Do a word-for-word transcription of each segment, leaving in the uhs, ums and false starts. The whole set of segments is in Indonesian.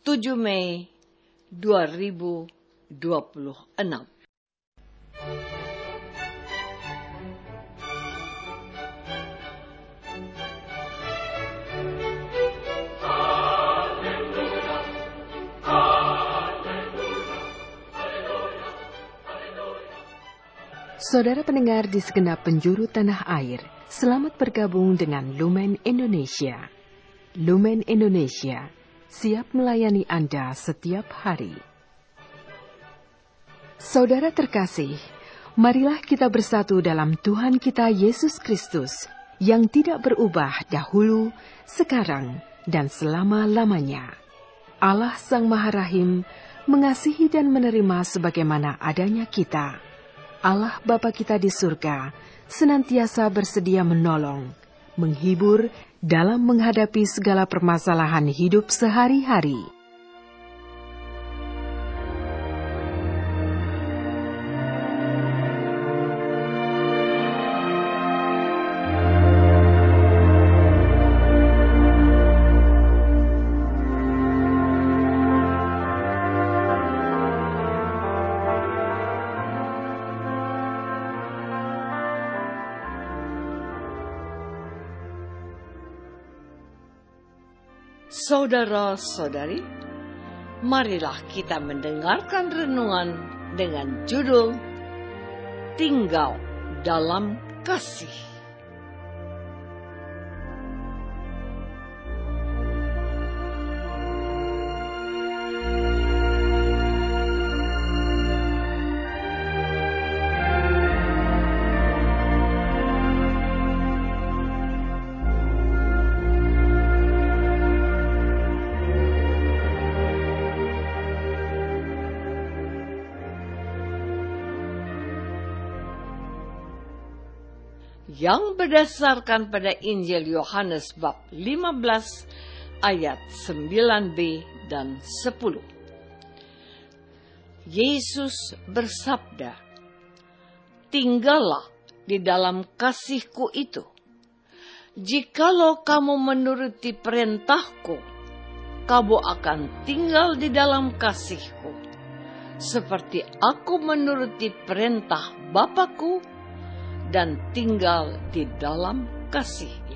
tujuh Mei dua ribu dua puluh enam. Saudara pendengar di segenap penjuru tanah air, selamat bergabung dengan Lumen Indonesia. Lumen Indonesia siap melayani Anda setiap hari. Saudara terkasih, marilah kita bersatu dalam Tuhan kita Yesus Kristus yang tidak berubah dahulu, sekarang, dan selama-lamanya. Allah Sang Maha Rahim mengasihi dan menerima sebagaimana adanya kita. Allah Bapa kita di surga senantiasa bersedia menolong, menghibur dalam menghadapi segala permasalahan hidup sehari-hari. Saudara-saudari, marilah kita mendengarkan renungan dengan judul Tinggal dalam Kasih. Yang berdasarkan pada Injil Yohanes bab lima belas ayat sembilan b dan sepuluh. Yesus bersabda, "Tinggallah di dalam kasih-Ku itu. Jikalau kamu menuruti perintah-Ku, kamu akan tinggal di dalam kasih-Ku, seperti Aku menuruti perintah Bapa-Ku dan tinggal di dalam kasih-Nya."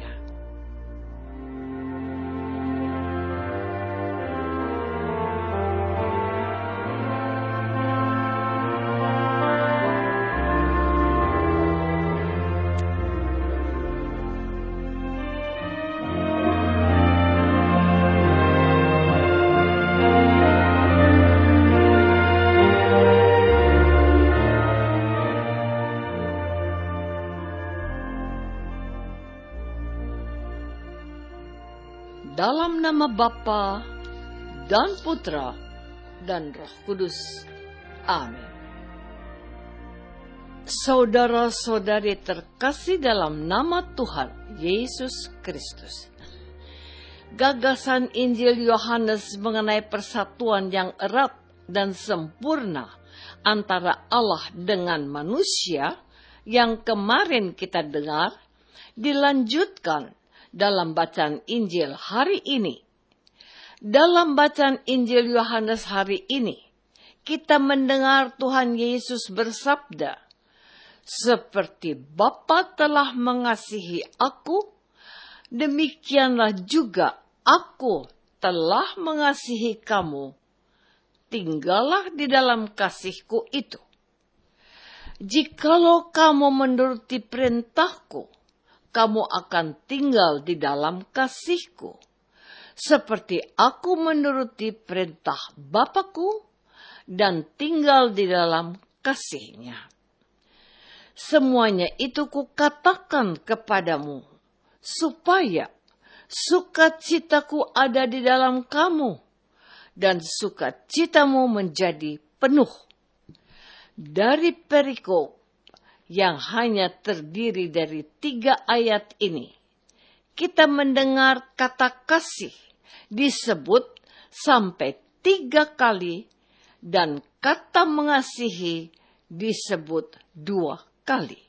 Dalam nama Bapa dan Putra dan Roh Kudus. Amin. Saudara-saudari terkasih dalam nama Tuhan Yesus Kristus. Gagasan Injil Yohanes mengenai persatuan yang erat dan sempurna antara Allah dengan manusia yang kemarin kita dengar dilanjutkan dalam bacaan Injil hari ini. Dalam bacaan Injil Yohanes hari ini, kita mendengar Tuhan Yesus bersabda, "Seperti Bapa telah mengasihi Aku, demikianlah juga Aku telah mengasihi kamu. Tinggallah di dalam kasih-Ku itu. Jikalau kamu menuruti perintah-Ku, kamu akan tinggal di dalam kasih-Ku, seperti Aku menuruti perintah Bapa-Ku dan tinggal di dalam kasih-Nya. Semuanya itu Kukatakan kepadamu, supaya sukacita-Ku ada di dalam kamu, dan sukacitamu menjadi penuh." Dari perikop yang hanya terdiri dari tiga ayat ini, kita mendengar kata kasih disebut sampai tiga kali dan kata mengasihi disebut dua kali.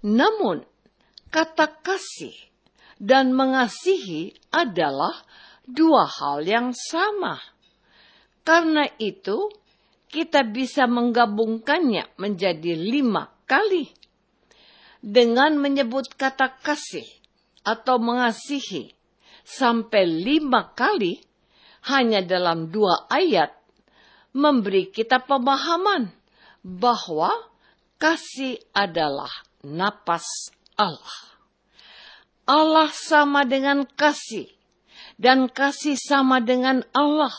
Namun, kata kasih dan mengasihi adalah dua hal yang sama. Karena itu, kita bisa menggabungkannya menjadi lima kali. Dengan menyebut kata kasih atau mengasihi sampai lima kali hanya dalam dua ayat, memberi kita pemahaman bahwa kasih adalah napas Allah. Allah sama dengan kasih, dan kasih sama dengan Allah.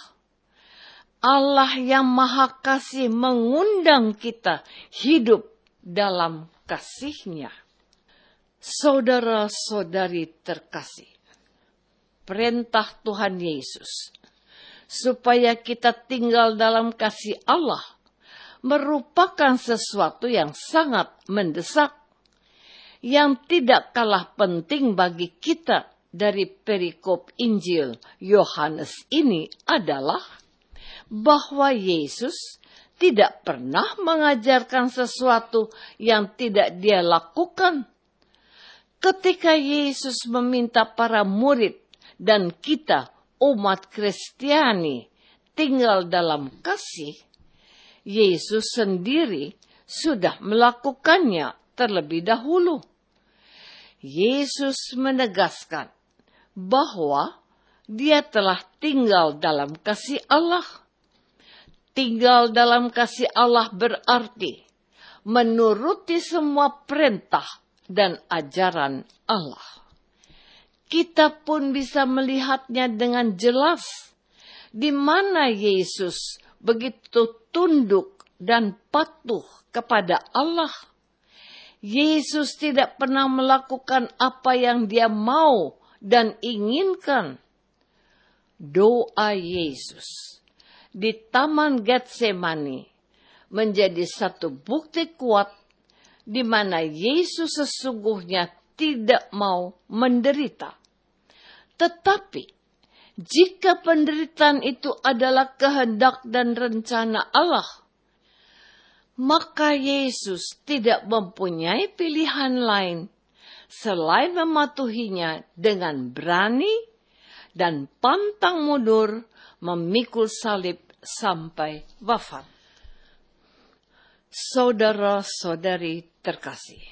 Allah yang maha kasih mengundang kita hidup dalam kasih-Nya. Saudara-saudari terkasih, perintah Tuhan Yesus supaya kita tinggal dalam kasih Allah merupakan sesuatu yang sangat mendesak, yang tidak kalah penting bagi kita dari perikop Injil Yohanes ini adalah bahwa Yesus tidak pernah mengajarkan sesuatu yang tidak Dia lakukan. Ketika Yesus meminta para murid dan kita, umat Kristiani, tinggal dalam kasih, Yesus sendiri sudah melakukannya terlebih dahulu. Yesus menegaskan bahwa Dia telah tinggal dalam kasih Allah. Tinggal dalam kasih Allah berarti menuruti semua perintah dan ajaran Allah. Kita pun bisa melihatnya dengan jelas, di mana Yesus begitu tunduk dan patuh kepada Allah. Yesus tidak pernah melakukan apa yang Dia mau dan inginkan. Doa Yesus di Taman Getsemani menjadi satu bukti kuat di mana Yesus sesungguhnya tidak mau menderita. Tetapi jika penderitaan itu adalah kehendak dan rencana Allah, maka Yesus tidak mempunyai pilihan lain selain mematuhinya dengan berani dan pantang mundur memikul salib sampai wafat. Saudara-saudari terkasih,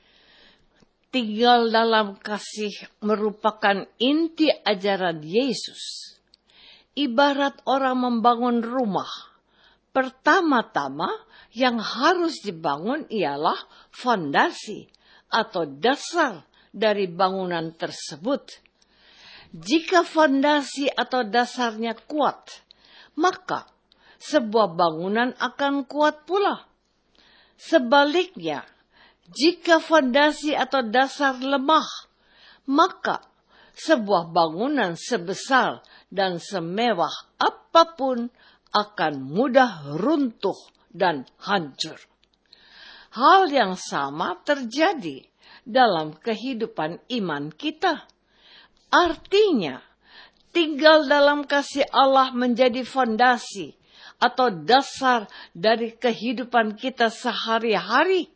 tinggal dalam kasih merupakan inti ajaran Yesus. Ibarat orang membangun rumah, pertama-tama yang harus dibangun ialah fondasi atau dasar dari bangunan tersebut. Jika fondasi atau dasarnya kuat, maka sebuah bangunan akan kuat pula. Sebaliknya, jika fondasi atau dasar lemah, maka sebuah bangunan sebesar dan semewah apapun akan mudah runtuh dan hancur. Hal yang sama terjadi dalam kehidupan iman kita. Artinya, tinggal dalam kasih Allah menjadi fondasi atau dasar dari kehidupan kita sehari-hari.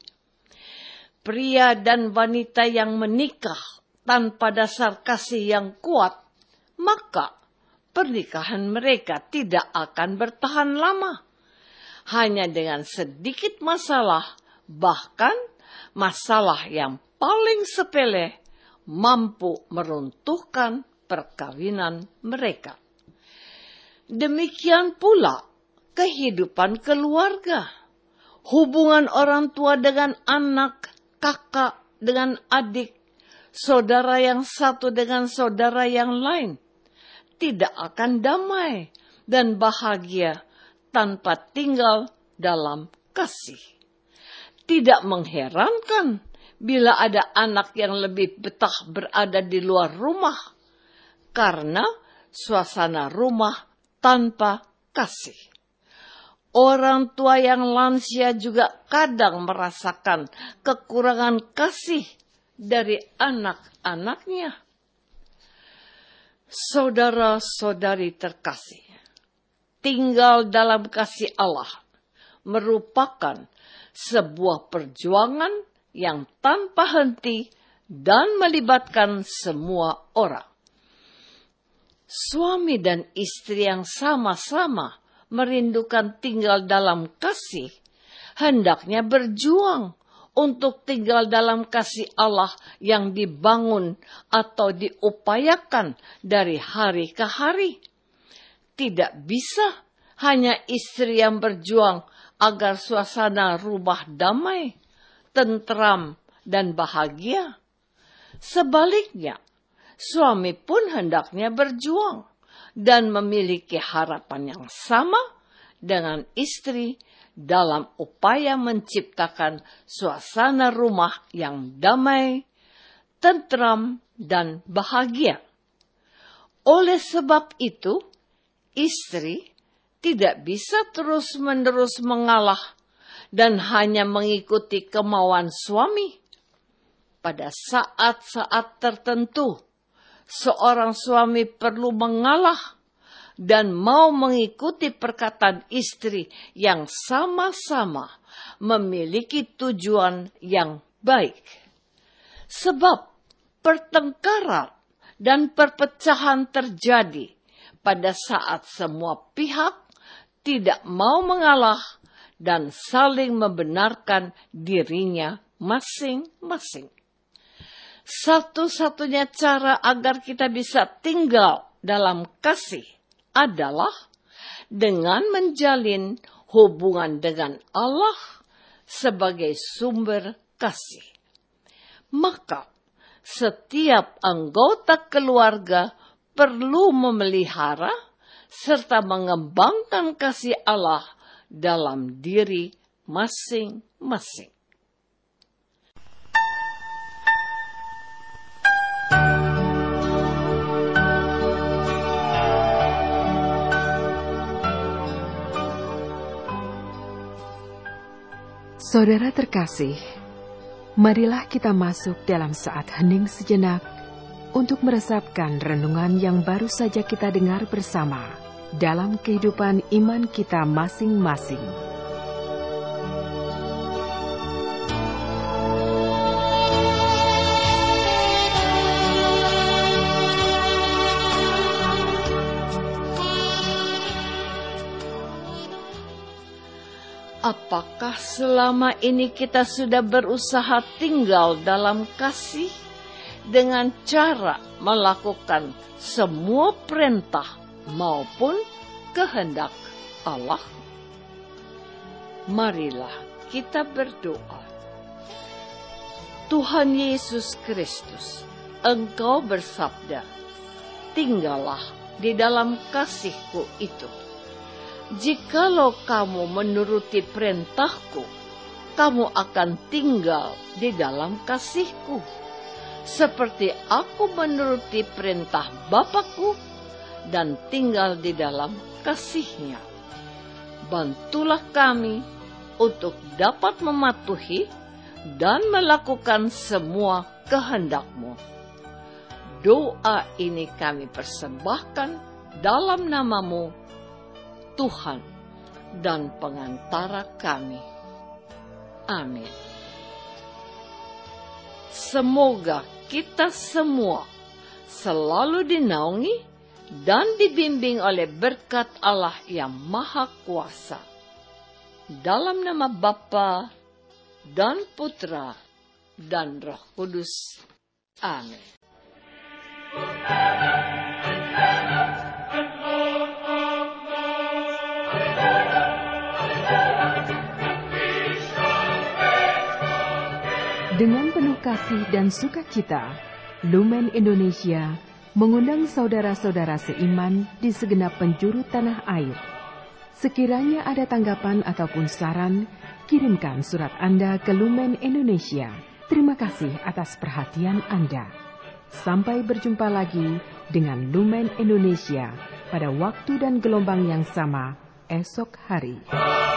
Pria dan wanita yang menikah tanpa dasar kasih yang kuat, maka pernikahan mereka tidak akan bertahan lama. Hanya dengan sedikit masalah, bahkan masalah yang paling sepele, mampu meruntuhkan perkawinan mereka. Demikian pula kehidupan keluarga. Hubungan orang tua dengan anak, kakak dengan adik, saudara yang satu dengan saudara yang lain, tidak akan damai dan bahagia tanpa tinggal dalam kasih. Tidak mengherankan bila ada anak yang lebih betah berada di luar rumah karena suasana rumah tanpa kasih. Orang tua yang lansia juga kadang merasakan kekurangan kasih dari anak-anaknya. Saudara-saudari terkasih, tinggal dalam kasih Allah merupakan sebuah perjuangan yang tanpa henti dan melibatkan semua orang. Suami dan istri yang sama-sama merindukan tinggal dalam kasih, hendaknya berjuang untuk tinggal dalam kasih Allah yang dibangun atau diupayakan dari hari ke hari. Tidak bisa hanya istri yang berjuang agar suasana rumah damai, tentram, dan bahagia. Sebaliknya, suami pun hendaknya berjuang dan memiliki harapan yang sama dengan istri dalam upaya menciptakan suasana rumah yang damai, tentram, dan bahagia. Oleh sebab itu, istri tidak bisa terus-menerus mengalah dan hanya mengikuti kemauan suami. Pada saat-saat tertentu, seorang suami perlu mengalah dan mau mengikuti perkataan istri yang sama-sama memiliki tujuan yang baik. Sebab pertengkaran dan perpecahan terjadi pada saat semua pihak tidak mau mengalah dan saling membenarkan dirinya masing-masing. Satu-satunya cara agar kita bisa tinggal dalam kasih adalah dengan menjalin hubungan dengan Allah sebagai sumber kasih. Maka setiap anggota keluarga perlu memelihara serta mengembangkan kasih Allah dalam diri masing-masing. Saudara terkasih, marilah kita masuk dalam saat hening sejenak untuk meresapkan renungan yang baru saja kita dengar bersama dalam kehidupan iman kita masing-masing. Apakah selama ini kita sudah berusaha tinggal dalam kasih dengan cara melakukan semua perintah maupun kehendak Allah? Marilah kita berdoa. Tuhan Yesus Kristus, Engkau bersabda, "Tinggallah di dalam kasih-Ku itu. Jikalau kamu menuruti perintah-Ku, kamu akan tinggal di dalam kasih-Ku, seperti Aku menuruti perintah Bapa-Ku dan tinggal di dalam kasih-Nya. Bantulah kami untuk dapat mematuhi dan melakukan semua kehendak-Mu." Doa ini kami persembahkan dalam nama-Mu, Tuhan dan pengantara kami. Amin. Semoga kita semua selalu dinaungi dan dibimbing oleh berkat Allah yang Maha Kuasa. Dalam nama Bapa dan Putra dan Roh Kudus. Amin. Dengan penuh kasih dan sukacita, Lumen Indonesia mengundang saudara-saudara seiman di segenap penjuru tanah air. Sekiranya ada tanggapan ataupun saran, kirimkan surat Anda ke Lumen Indonesia. Terima kasih atas perhatian Anda. Sampai berjumpa lagi dengan Lumen Indonesia pada waktu dan gelombang yang sama esok hari.